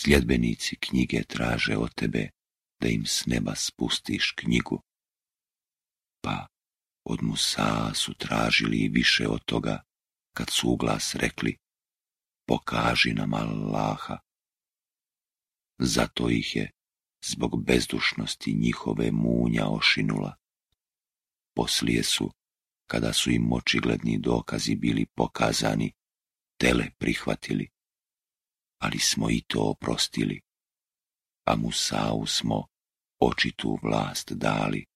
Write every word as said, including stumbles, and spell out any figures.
Sljedbenici knjige traže od tebe da im s neba spustiš knjigu. Pa od Musa su tražili i više od toga, kad su uglas rekli, pokaži nam Allaha. Zato ih je, zbog bezdušnosti njihove, munja ošinula. Poslije su, kada su im očigledni dokazi bili pokazani, tele prihvatili, ali smo i to oprostili, a Musau smo očitu vlast dali.